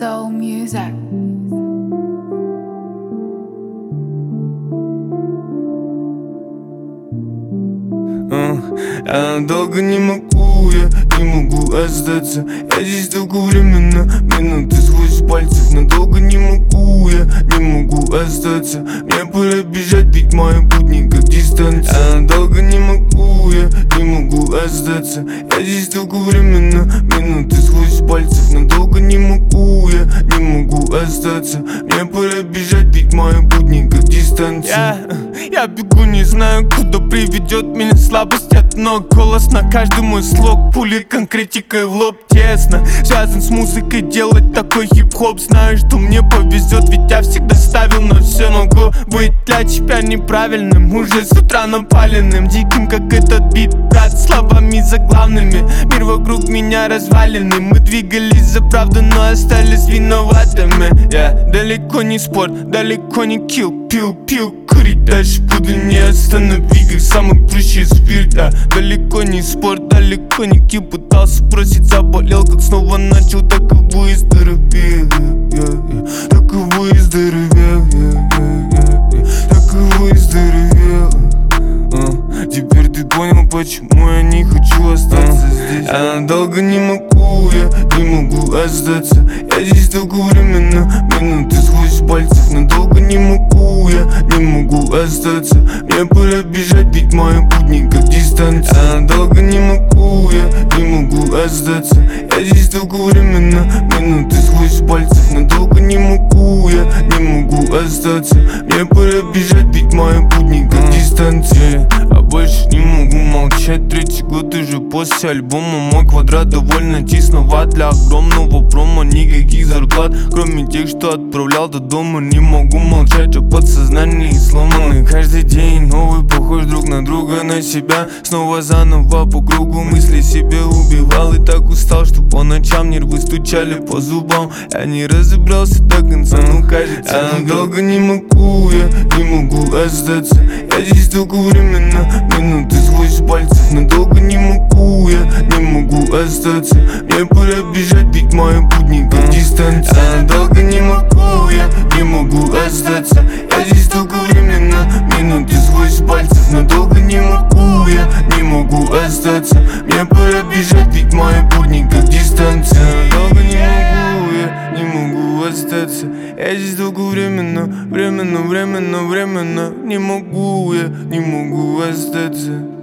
Soul music. Я долго не могу, я не могу остаться. Я здесь долговременно, минуты сквозь пальцев. Надолго не могу, я не могу остаться. Мне пора бежать, ведь мои будни как дистанция. Я долго не могу, я не могу остаться. Я здесь долговременно, минуты сквозь пальцев. Надолго не могу, я не могу остаться. Мне пора бежать, ведь мои будни как дистанция. Я бегу, не знаю, куда приведет меня слабость от ног. Голос на каждый мой слог, пули конкретикой в лоб тесно. Связан с музыкой, делать такой хип-хоп. Знаю, что мне повезет, ведь я всегда ставил на все. Могу быть для тебя неправильным, уже с утра напаленным, диким, как этот бит, брат, словами заглавными. Мир вокруг меня разваленный. Мы двигались за правду, но остались виноватыми. Далеко не спорт, далеко не килл. Пил, курить дальше буду, не останови, как самый прыщий спирт. Далеко не спорт, далеко не килл. Пытался бросить, заболел, как снова начал, так и выздоровел. Так и выздоровел, так и выздоровел. Теперь ты понял, почему я не хочу остаться здесь. Я долго не могу, я не могу остаться. Я здесь долговременно, минуты сквозь пальцев. Надолго не могу, я не могу остаться. Мне пора бежать, ведь мои будни как дистанция. Я долго не могу, я не могу остаться. Я здесь долговременно, минуты сквозь пальцев. Надолго не могу, я не могу остаться. Мне пора бежать, ведь мои будни как дистанция. Больше не могу молчать, третий год уже после альбома. Мой квадрат довольно тесноват для огромного промо. Никаких зарплат, кроме тех, что отправлял до дома. Не могу молчать о подсознании сломанный. Каждый день новый, похож друг на друга, на себя. Снова заново по кругу, мысли себе убивал. И так устал, что по ночам нервы стучали по зубам. Я не разобрался до конца, но кажется, я долго не могу, я не могу остаться. Я здесь долговременно, минуты сквозь пальцев. Надолго не могу, я не могу остаться. Мне пора бежать, ведь мои будни как дистанция. Я долго не могу, я не могу остаться. Я здесь долговременно, минуты сквозь пальцев. Надолго не могу, я не могу остаться. Мне пора бежать, ведь мои будни как дистанция. Я долго не могу, я не могу остаться. Я здесь долговременно, временно, не могу, я не могу остаться.